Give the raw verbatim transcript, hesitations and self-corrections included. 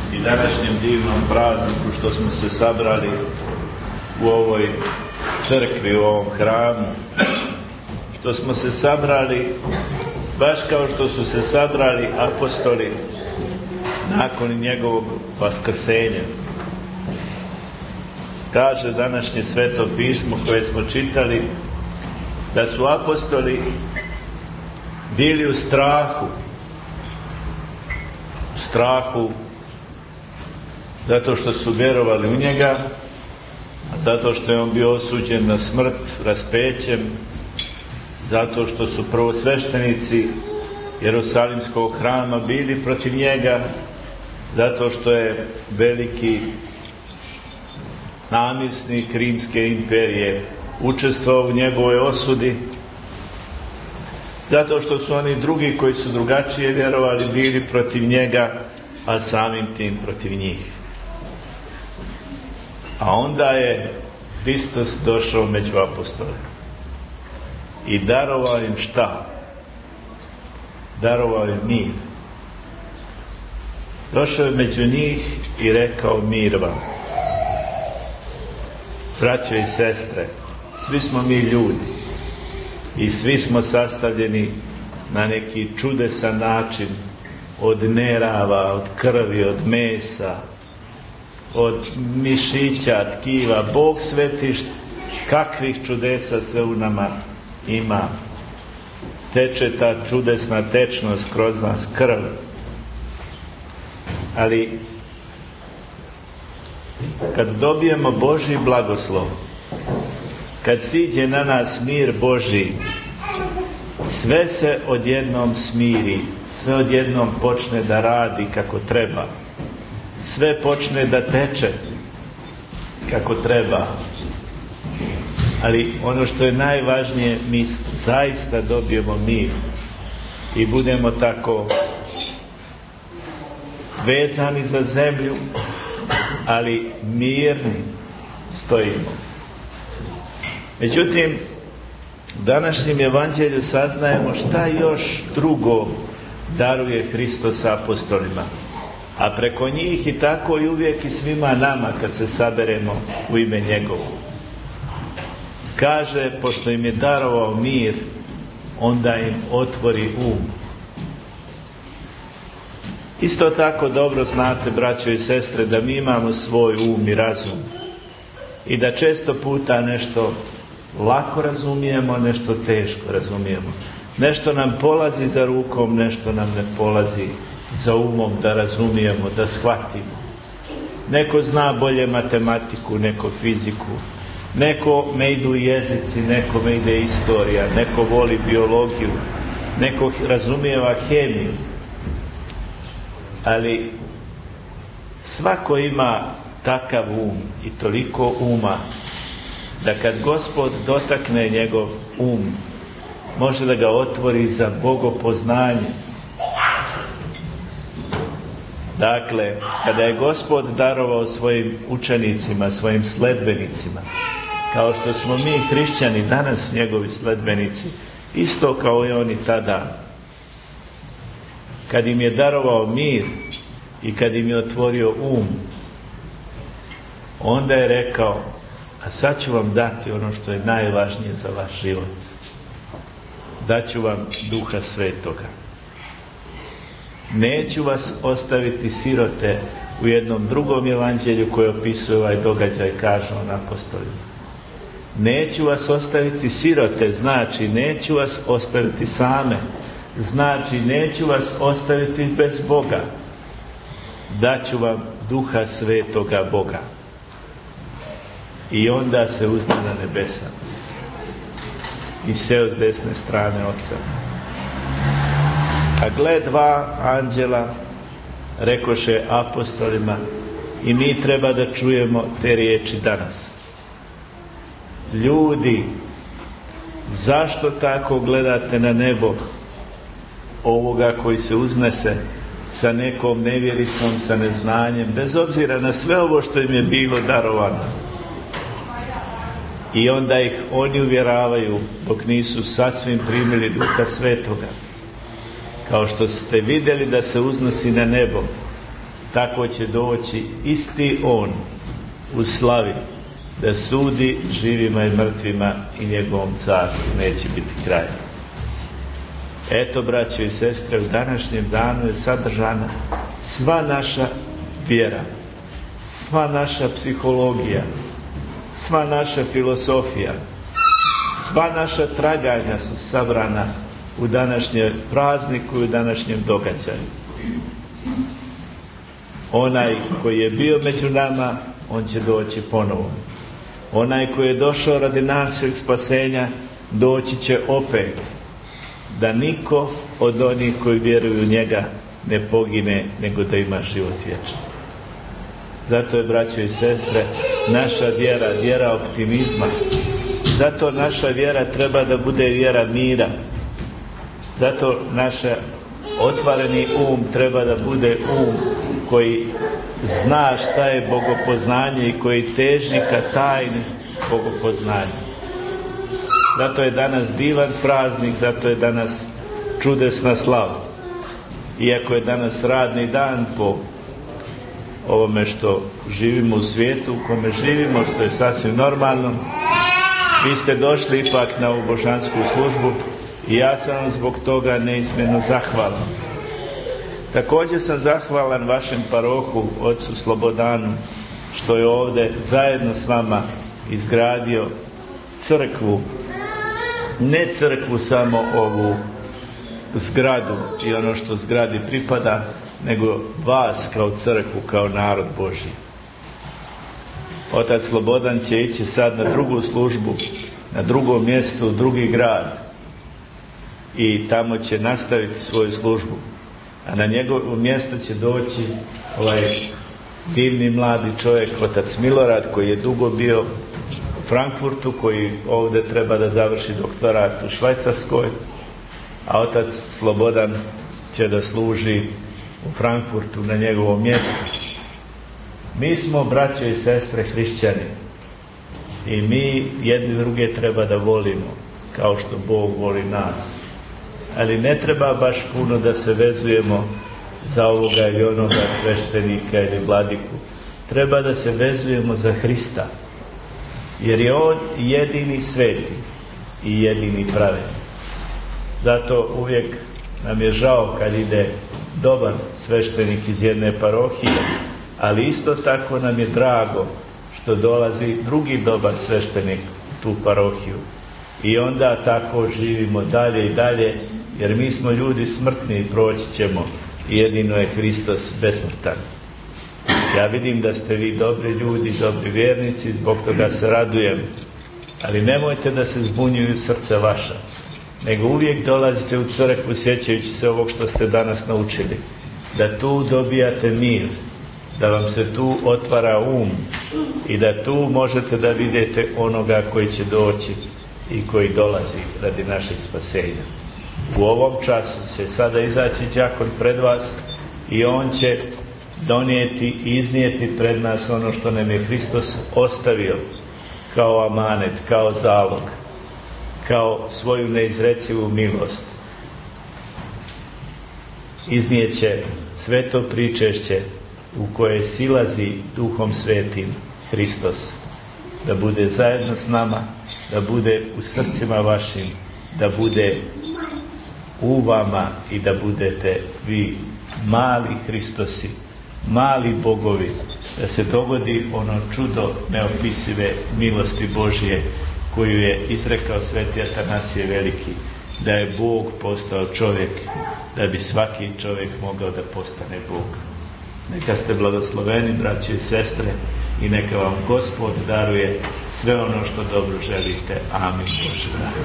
i današnjem divnom prazniku što smo se sabrali u ovoj crkvi, u ovom hramu, što smo se sabrali baš kao što su se sabrali apostoli nakon njegovog vaskrsenja. Kaže današnje Sveto pismo koje smo čitali da su apostoli bili u strahu, u strahu zato što su vjerovali u njega, a zato što je on bio osuđen na smrt raspećem, zato što su prvosveštenici Jerusalimskog hrama bili protiv njega, zato što je veliki namjesnik Rimske imperije učestvovao u njegovoj osudi, zato što su oni drugi koji su drugačije vjerovali bili protiv njega, a samim tim protiv njih. A onda je Hristos došao među apostole i darovao im šta? Darovao im mir. Došao je među njih i rekao: mir vam. Braćo i sestre, svi smo mi ljudi i svi smo sastavljeni na neki čudesan način od nerava, od krvi, od mesa, od mišića, tkiva. Bog sveti kakvih čudesa sve u nama ima. Teče ta čudesna tečnost kroz nas, krv. Ali kad dobijemo Božji blagoslov, kad siđe na nas mir Božji, sve se odjednom smiri, sve odjednom počne da radi kako treba, sve počne da teče kako treba. Ali ono što je najvažnije, mi zaista dobijemo mir i budemo tako vezani za zemlju, ali mirni stojimo. Međutim, u današnjem evanđelju saznajemo šta još drugo daruje Hristos apostolima, a preko njih i tako i uvijek i svima nama kad se saberemo u ime njegovo. Kaže, pošto im je darovao mir, onda im otvori um. Isto tako dobro znate, braćo i sestre, da mi imamo svoj um i razum i da često puta nešto lako razumijemo, nešto teško razumijemo. Nešto nam polazi za rukom, nešto nam ne polazi za umom da razumijemo, da shvatimo. Neko zna bolje matematiku, neko fiziku, neko me idu jezici, neko me ide istorija, neko voli biologiju, neko razumijeva hemiju. Ali svako ima takav um i toliko uma da kad Gospod dotakne njegov um, može da ga otvori za bogopoznanje. Dakle, kada je Gospod darovao svojim učenicima, svojim sledbenicima, kao što smo mi hrišćani danas njegovi sledbenici, isto kao i oni tada, kad im je darovao mir i kad im je otvorio um, onda je rekao: a sad ću vam dati ono što je najvažnije za vaš život. Daću vam Duha Svetoga. Neću vas ostaviti sirote. U jednom drugom evanđelju koje opisuje ovaj događaj kaže on apostolima: neću vas ostaviti sirote, znači neću vas ostaviti same, znači neću vas ostaviti bez Boga. Daću vam Duha Svetoga Boga. I onda se uzme na nebesa i seo s desne strane Oca. A gle, dva anđela rekoše apostolima, i mi treba da čujemo te riječi danas: ljudi, zašto tako gledate na nebo ovoga koji se uznese sa nekom nevjericom, sa neznanjem, bez obzira na sve ovo što im je bilo darovano? I onda ih oni uvjeravaju, dok nisu sasvim primili Duha Svetoga: kao što ste vidjeli da se uznosi na nebo, tako će doći isti On u slavi da sudi živima i mrtvima i njegovom carstvu neće biti kraja. Eto, braćo i sestre, u današnjem danu je sadržana sva naša vjera, sva naša psihologija, sva naša filosofija, sva naša traganja su sabrana u današnjem prazniku i u današnjem događaju. Onaj koji je bio među nama, on će doći ponovo. Onaj koji je došao radi našeg spasenja, doći će opet, da niko od onih koji vjeruju u njega ne pogine, nego da ima život vječni. Zato je, braćo i sestre, naša vjera, vjera optimizma. Zato naša vjera treba da bude vjera mira. Zato naša otvoreni um treba da bude um koji zna šta je bogopoznanje i koji teži ka tajni bogopoznanja. Zato je danas divan praznik, zato je danas čudesna slava. Iako je danas radni dan po ovome što živimo u svijetu u kome živimo, što je sasvim normalno, vi ste došli ipak na ovu božansku službu i ja sam vam zbog toga neizmjerno zahvalan. Također sam zahvalan vašem parohu, ocu Slobodanu, što je ovdje zajedno s vama izgradio crkvu, ne crkvu samo ovu zgradu i ono što zgradi pripada, nego vas kao crkvu, kao narod Božji. Otac Slobodan će ići sad na drugu službu, na drugom mjestu, u drugi grad i tamo će nastaviti svoju službu. A na njegovo mjesto će doći ovaj divni mladi čovjek, otac Milorad, koji je dugo bio u Frankfurtu, koji ovdje treba da završi doktorat u Švajcarskoj, a otac Slobodan će da služi u Frankfurtu na njegovom mjestu. Mi smo, braćo i sestre, hrišćani i mi jedni druge treba da volimo kao što Bog voli nas. Ali ne treba baš puno da se vezujemo za ovoga ili onoga sveštenika ili vladiku. Treba da se vezujemo za Hrista, jer je On jedini sveti i jedini pravedni. Zato uvijek nam je žao kad ide dobar sveštenik iz jedne parohije, ali isto tako nam je drago što dolazi drugi dobar sveštenik u tu parohiju. I onda tako živimo dalje i dalje, jer mi smo ljudi smrtni i proći ćemo i jedino je Hristos besmrtan. Ja vidim da ste vi dobri ljudi, dobri vjernici, zbog toga se radujem, ali nemojte da se zbunjuju srca vaša, nego uvijek dolazite u crkvu sjećajući se ovog što ste danas naučili, da tu dobijate mir, da vam se tu otvara um i da tu možete da vidite onoga koji će doći i koji dolazi radi našeg spasenja. U ovom času će sada izaći đakon pred vas i on će donijeti i iznijeti pred nas ono što nam je Hristos ostavio kao amanet, kao zalog, kao svoju neizrecivu milost. Iznijeće sveto pričešće u koje silazi Duhom Svetim Hristos, da bude zajedno s nama, da bude u srcima vašim, da bude u vama i da budete vi mali Hristosi, mali bogovi, da se dogodi ono čudo neopisive milosti Božje koju je izrekao sveti Atanasije Veliki, da je Bog postao čovjek, da bi svaki čovjek mogao da postane Bog. Neka ste blagosloveni, braće i sestre, i neka vam Gospod daruje sve ono što dobro želite. Amin. Bože.